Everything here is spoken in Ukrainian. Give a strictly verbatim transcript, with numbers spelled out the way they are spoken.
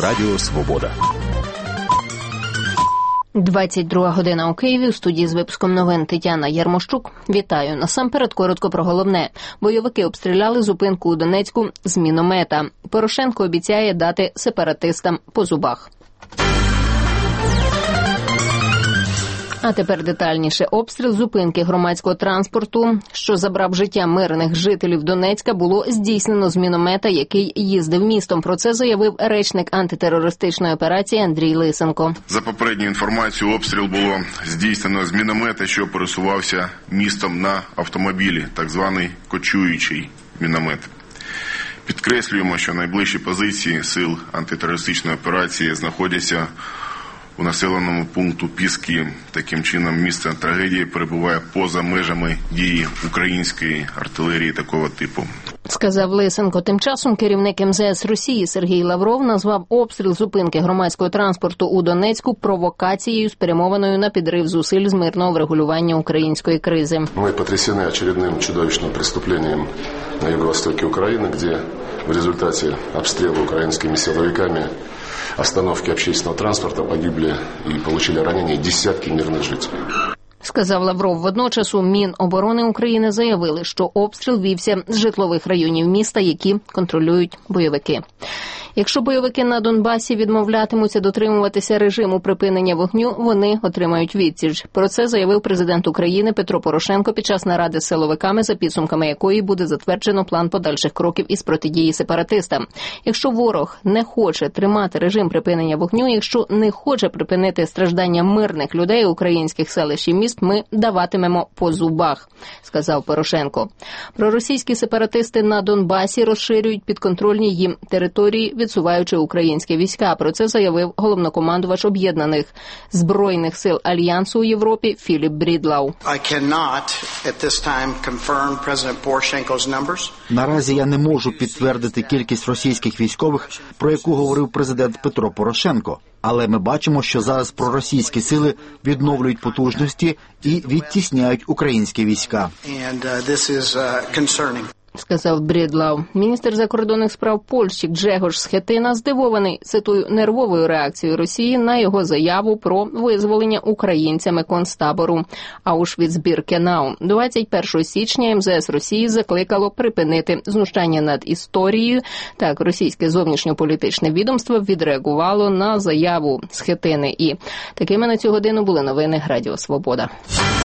Радіо Свобода. двадцять друга година у Києві. У студії з випуском новин Тетяна Ярмощук. Вітаю. Насамперед коротко про головне. Бойовики обстріляли зупинку у Донецьку з міномета. Порошенко обіцяє дати сепаратистам по зубах. А тепер детальніше. Обстріл зупинки громадського транспорту, що забрав життя мирних жителів Донецька, було здійснено з міномета, який їздив містом. Про це заявив речник антитерористичної операції Андрій Лисенко. За попередньою інформацією, обстріл було здійснено з міномета, що пересувався містом на автомобілі, так званий кочуючий міномет. Підкреслюємо, що найближчі позиції сил антитерористичної операції знаходяться у населеному пункту Піски. Таким чином, місце трагедії перебуває поза межами дії української артилерії такого типу. Сказав Лисенко. Тим часом керівник ем зе ес Росії Сергій Лавров назвав обстріл зупинки громадського транспорту у Донецьку провокацією, спрямованою на підрив зусиль з мирного врегулювання української кризи. Ми потрясені очередним чудовищним преступлением на юго-востоке України, де в результаті обстрілу українськими силовиками остановки общественного транспорта погибли и получили ранения десятки мирных жителей. Сказав Лавров. Водночас у Міноборони України заявили, що обстріл вівся з житлових районів міста, які контролюють бойовики. Якщо бойовики на Донбасі відмовлятимуться дотримуватися режиму припинення вогню, вони отримають відсіч. Про це заявив президент України Петро Порошенко під час наради з силовиками, за підсумками якої буде затверджено план подальших кроків із протидії сепаратистам. Якщо ворог не хоче тримати режим припинення вогню, якщо не хоче припинити страждання мирних людей українських селищ і міст, ми даватимемо по зубах, сказав Порошенко. Проросійські сепаратисти на Донбасі розширюють підконтрольні їм території, відсуваючи українські війська. Про це заявив головнокомандувач Об'єднаних Збройних сил Альянсу у Європі Філіп Брідлау. Наразі я не можу підтвердити кількість російських військових, про яку говорив президент Петро Порошенко. Але ми бачимо, що зараз проросійські сили відновлюють потужності і відтісняють українські війська. Сказав Брідлау. Міністр закордонних справ Польщі Гжегош Схетина здивований, цитую, нервовою реакцією Росії на його заяву про визволення українцями концтабору Аушвіц-Біркенау. двадцять першого січня ем зе ес Росії закликало припинити знущання над історією. Так, російське зовнішньополітичне відомство відреагувало на заяву Схетини. І такими на цю годину були новини Радіо Свобода.